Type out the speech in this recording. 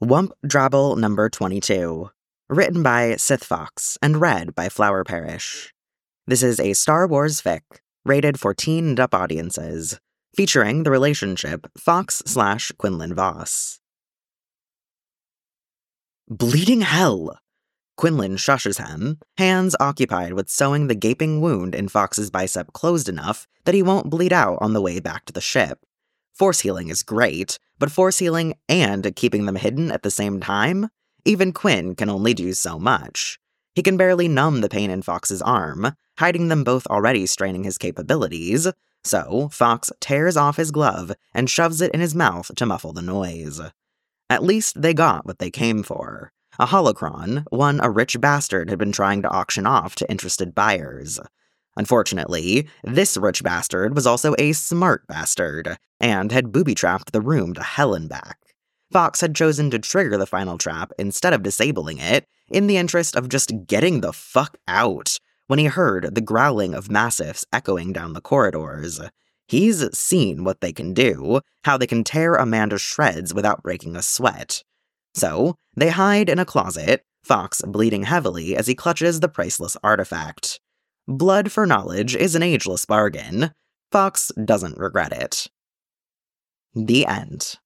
Wump Drabble number 22. Written by Sith Fox and read by Flower Parish. This is a Star Wars fic, rated for teen and up audiences, featuring the relationship Fox/Quinlan Vos. Bleeding hell! Quinlan shushes him, hands occupied with sewing the gaping wound in Fox's bicep closed enough that he won't bleed out on the way back to the ship. Force healing is great, but force healing and keeping them hidden at the same time? Even Quinn can only do so much. He can barely numb the pain in Fox's arm, hiding them both already straining his capabilities, so Fox tears off his glove and shoves it in his mouth to muffle the noise. At least they got what they came for. A holocron, one a rich bastard had been trying to auction off to interested buyers. Unfortunately, this rich bastard was also a smart bastard, and had booby-trapped the room to hell and back. Fox had chosen to trigger the final trap instead of disabling it, in the interest of just getting the fuck out, when he heard the growling of massiffs echoing down the corridors. He's seen what they can do, how they can tear a man to shreds without breaking a sweat. So, they hide in a closet, Fox bleeding heavily as he clutches the priceless artifact. Blood for knowledge is an ageless bargain. Fox doesn't regret it. The end.